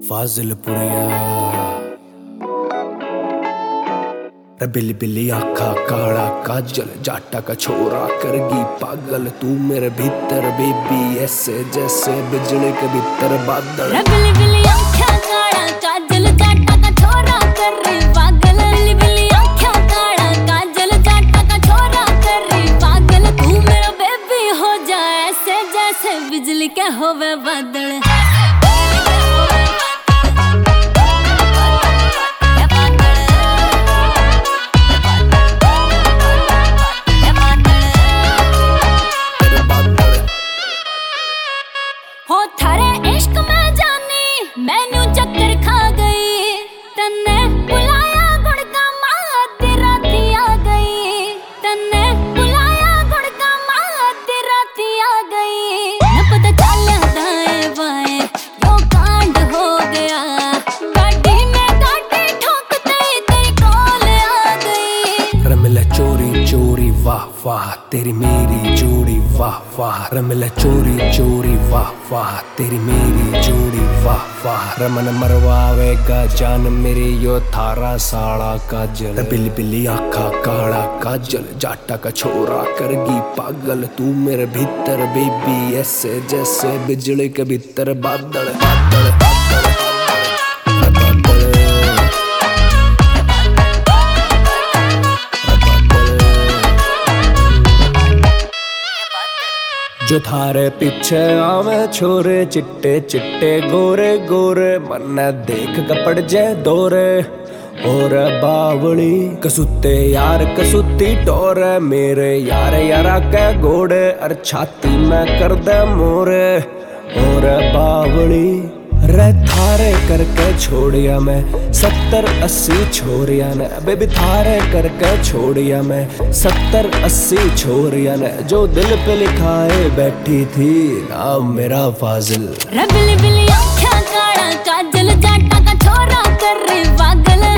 फाजिलपुरिया बिल्ली बिल्ली आँखा काला काजल जाटा का छोरा करगी पागल तू मेरे भीतर बेबी ऐसे जैसे बिजली के भीतर बादल। बिल्ली बिल्ली आँखा काला काजल जाटा का छोरा कर रही पागल। बिल्ली बिल्ली आँखा काला काजल जाटा का छोरा कर रही पागल तू मेरा बेबी हो जाए ऐसे जैसे बिजली के होवे बादल। हो थारे इश्क में जानी मैनू चक्कर खा गई तन्ने बुलाया गुड़का माँ तेरा आ गई तन्ने बुलाया गुड़का माँ तेरा आ गई न पता चला दाएं बाएं यो कांड हो गया गाड़ी में गाड़ी ठोकते ही तेरी कॉल आ गई। रमिला चोरी चोरी वाह वाह तेरी मेरी जोड़ी वाह वाह रमिला चोरी चोरी वाह वाह तेरी मेरी जोड़ी वाह वाह रमन मरवावेगा जान मेरी यो थारा साड़ा काजल। बिल्ली बिल्ली आँखा काला काजल जाटा का छोरा करगी पागल तू मेरे भीतर बेबी ऐसे जैसे बिजली के भीतर बादल बादल बादल। जो थारे पीछे आवे छोरे चिट्टे चिट्टे गोरे गोरे मन देख कपड़ जाए दोरे और बावली कसुते यार कसुती टोर मेरे यार यारा के घोड़े अर छाती में कर दे मोरे और बावली रे थारे करके छोड़िया मैं 70-80 छोरिया ने बेबी थारे करके छोड़िया मैं 70-80 छोरिया ने जो दिल पे लिखाए बैठी थी नाम मेरा फाजिल। बिल्ली बिल्ली आँखा काला काजल जाटा का छोरा कर रही पागल।